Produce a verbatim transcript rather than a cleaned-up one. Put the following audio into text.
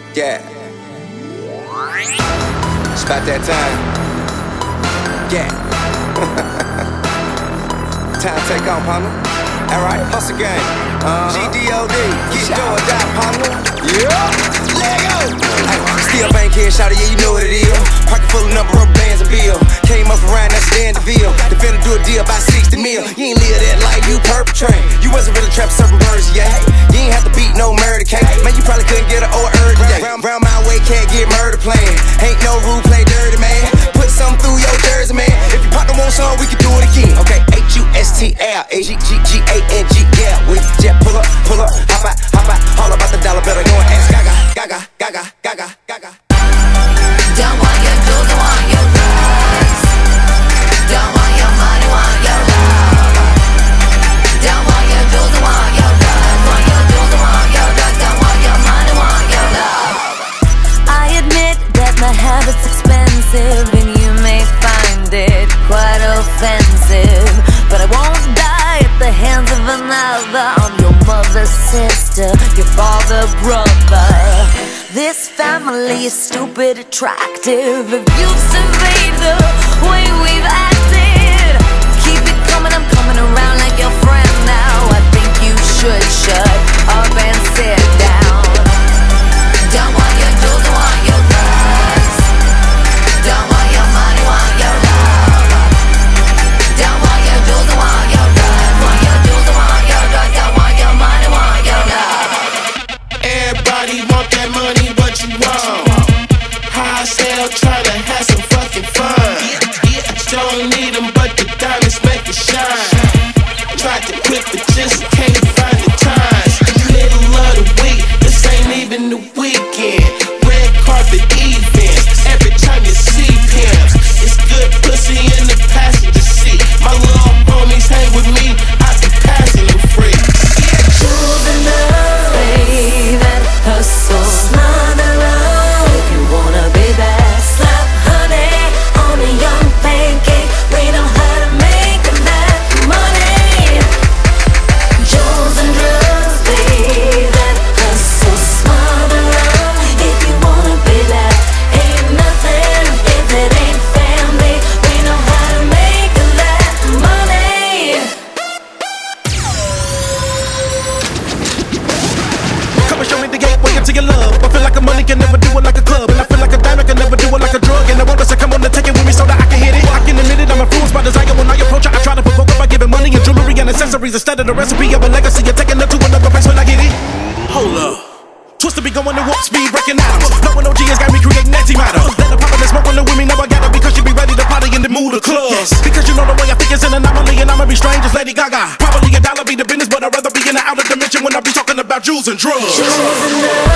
Yeah. It's about that time. Yeah. Time to take on, partner. Alright, hustle game. Uh-huh. G D O D, get do or die, partner. Yeah. Lego. Ay, still bankhead, shawty, yeah, you know what it is. Pocket full of number of bands and bill. Came up around, that's the end of the deal. They finna do a deal about sixty mil. You ain't live that life, you perpetrate. You wasn't really trapping certain birds, yeah. You ain't have to beat no murder cake. Man, you probably couldn't get an old earth today. Round, round my way, can't get murder playing. Ain't no rule, play dirty, man. Put something through your jersey, man. If you partner want some, we can do it again. Okay, H U S T L A G G G A N G, yeah. We jet pull up, pull up, hop out, hop out. All about the dollar, better go and ask Gaga, Gaga, Gaga, Gaga, Gaga. Don't want your jewels, don't want your drugs. Don't want your money, want your love. Don't want your jewels, don't want your drugs. Want your jewels, don't want your drugs. Don't want your money, want your love. I admit that my habit's expensive, and you may find it quite offensive, but I won't die at the hands of another. I'm your mother's sister, your father, brother. This family is stupid attractive. If you survey the way we've acted, keep it coming, I'm coming around like your friend now. I think you should shut up and sit down. Don't want your jewels, don't want your drugs. Don't want your money, want your love. Don't want your jewels, don't want your drugs. Want your jewels, don't want your drugs. Don't want your money, want your love. Everybody want that money, what you want? High sale, try to have some fucking fun. Don't need them, but the diamonds make it shine. Tried to quit, but just can't find the time. Middle of the week, this ain't even the weekend. Red carpet events, every time you see pimps. It's good pussy in the passenger seat. My little homies hang with me, I be passing them free. Jewels in the baby, hustle, smother up. If you wanna be that slap honey on a young pancake, we know how to make that money. Jewels and drugs, baby, hustle, smother up. If you wanna be that, ain't nothing if it ain't family. We know how to make that money. Come and show me the gateway into your love. I feel like a money can never do it like a club, and I feel like a diamond can never do it like a drug. And I want us to come on and take it with me so that I can hit it. I can admit it, I'm influenced by desire. When I approach her, I try to provoke her by giving money and jewelry and accessories instead of the recipe of a legacy. You're taking her to another place when I get it. Hold up. Twister be going at warp speed, breaking atoms. Knowing O G has got me creating antimatter. Let her pop and smoke on the with me, now I got her because she be ready to party in the mood of clubs. Because you know the way I think is an anomaly, and I'ma be strange as Lady Gaga. Probably a dollar be the business, but I'd rather be in the outer dimension when I be talking about jewels and drugs. Jewels and drugs.